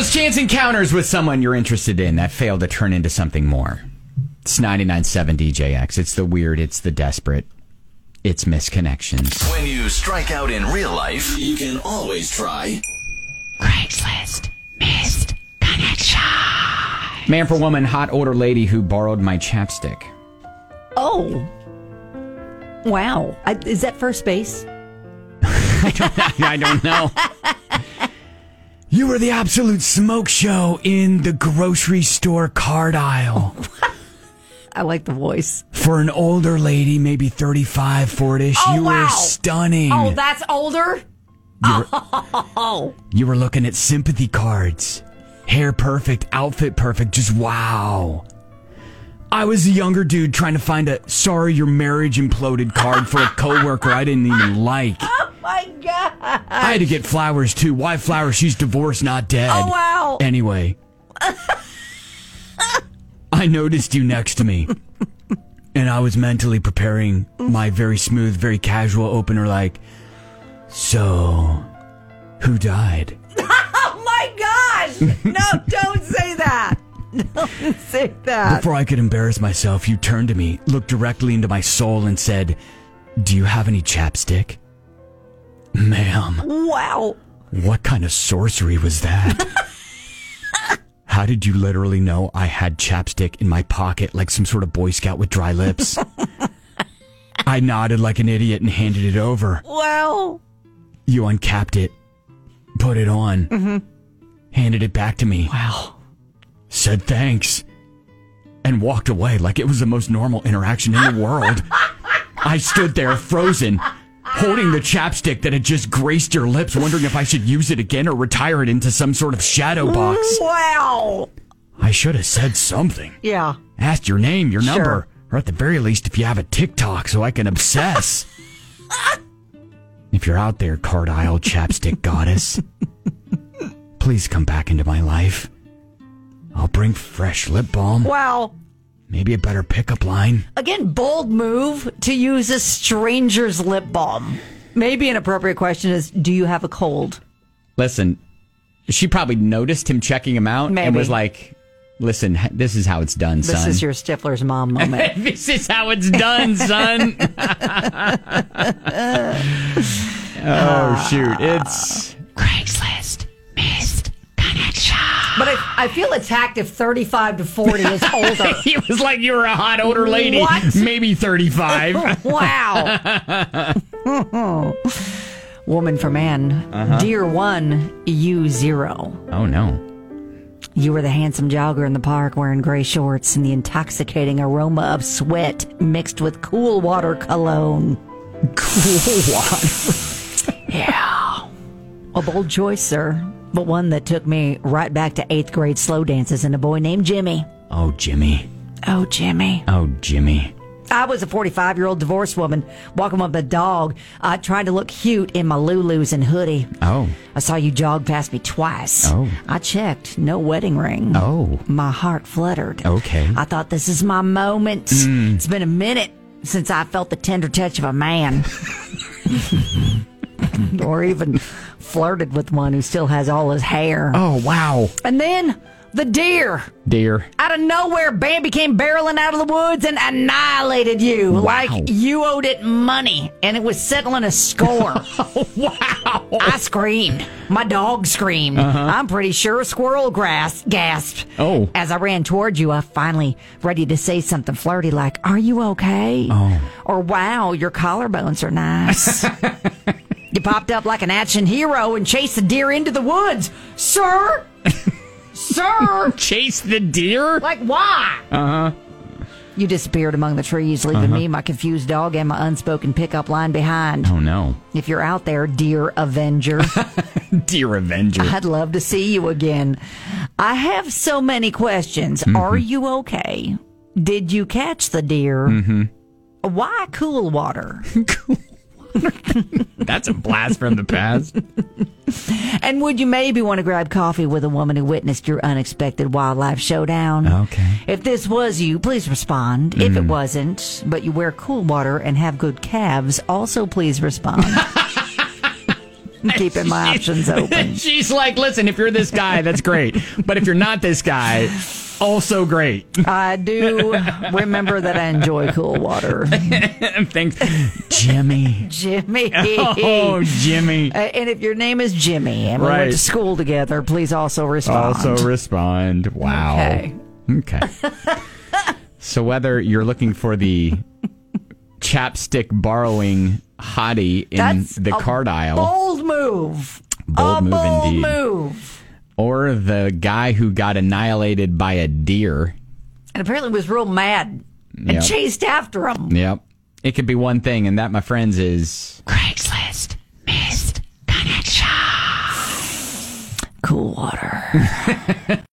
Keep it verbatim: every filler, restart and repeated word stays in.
those chance encounters with someone you're interested in that fail to turn into something more. It's ninety-nine point seven D J X. It's the weird, it's the desperate, it's misconnections. When you strike out in real life, you can always try Craigslist Missed Connection. Man for woman, hot older lady who borrowed my chapstick. Oh. Wow. I, is that first base? I, don't, I don't know. You were the absolute smoke show in the grocery store card aisle. I like the voice. For an older lady, maybe thirty-five, forty-ish, oh, you wow. were stunning. Oh, that's older? You were, oh. you were looking at sympathy cards. Hair perfect, outfit perfect, just wow. I was a younger dude trying to find a sorry your marriage imploded card for a coworker I didn't even like. Oh my God. I had to get flowers too. Why flowers? She's divorced, not dead. Oh wow. Anyway. I noticed you next to me. And I was mentally preparing my very smooth, very casual opener like, so, who died? Oh my gosh. No, don't say that. Don't say that. Before I could embarrass myself, you turned to me, looked directly into my soul, and said, do you have any chapstick? Ma'am. Wow. What kind of sorcery was that? How did you literally know I had chapstick in my pocket like some sort of Boy Scout with dry lips? I nodded like an idiot and handed it over. Wow. You uncapped it, put it on, mm-hmm. handed it back to me. Wow. Said thanks, and walked away like it was the most normal interaction in the world. I stood there frozen, holding the chapstick that had just graced your lips, wondering if I should use it again or retire it into some sort of shadow box. Wow. I should have said something. Yeah. Asked your name, your number, sure. or at the very least if you have a TikTok so I can obsess. If you're out there, card aisle chapstick goddess, please come back into my life. I'll bring fresh lip balm. Wow. Maybe a better pickup line. Again, bold move to use a stranger's lip balm. Maybe an appropriate question is, do you have a cold? Listen, she probably noticed him checking him out Maybe. and was like, listen, this is how it's done, this son. This is your Stifler's mom moment. This is how it's done, son. Oh, shoot. It's Craigslist Missed Connection. But I, I feel attacked if thirty-five to forty is older. He was like, you were a hot older lady. What? Maybe thirty-five. Wow. Woman for man. Uh-huh. Dear one, you zero. Oh, no. You were the handsome jogger in the park wearing gray shorts and the intoxicating aroma of sweat mixed with cool water cologne. Cool water? Yeah. A bold choice, sir, but one that took me right back to eighth grade slow dances and a boy named Jimmy. Oh, Jimmy. Oh, Jimmy. Oh, Jimmy. I was a forty-five-year-old divorced woman walking with a dog, uh, trying to look cute in my Lulus and hoodie. Oh. I saw you jog past me twice. Oh. I checked. No wedding ring. Oh. My heart fluttered. Okay. I thought, this is my moment. Mm. It's been a minute since I felt the tender touch of a man. Or even flirted with one who still has all his hair. Oh, wow. And then the deer. Deer. Out of nowhere, Bambi came barreling out of the woods and annihilated you. Wow. Like you owed it money and it was settling a score. Oh, wow. I screamed. My dog screamed. Uh-huh. I'm pretty sure a squirrel grass gasped. Oh. As I ran toward you, I finally ready to say something flirty like, are you okay? Oh. Or wow, your collarbones are nice. You popped up like an action hero and chased the deer into the woods. Sir? Sir? Chase the deer? Like, why? Uh-huh. You disappeared among the trees, leaving Uh-huh. me, my confused dog, and my unspoken pickup line behind. Oh, no. If you're out there, dear Avenger, Dear Avenger. I'd love to see you again. I have so many questions. Mm-hmm. Are you okay? Did you catch the deer? Mm-hmm. Why cool water? That's a blast from the past. And would you maybe want to grab coffee with a woman who witnessed your unexpected wildlife showdown? Okay. If this was you, please respond. Mm. If it wasn't, but you wear cool water and have good calves, also please respond. Keeping my options open. She's like, listen, if you're this guy, that's great. But if you're not this guy, also great. I do remember that I enjoy cool water. Thanks, Jimmy. Jimmy. Oh, Jimmy. Uh, and if your name is Jimmy and we Right. went to school together, please also respond. Also respond. Wow. Okay. Okay. So whether you're looking for the chapstick borrowing hottie in That's the a card aisle, bold move. Bold a move bold indeed. move. or the guy who got annihilated by a deer. And apparently was real mad and Yep. chased after him. Yep. It could be one thing, and that, my friends, is Craigslist missed connection. Cool water.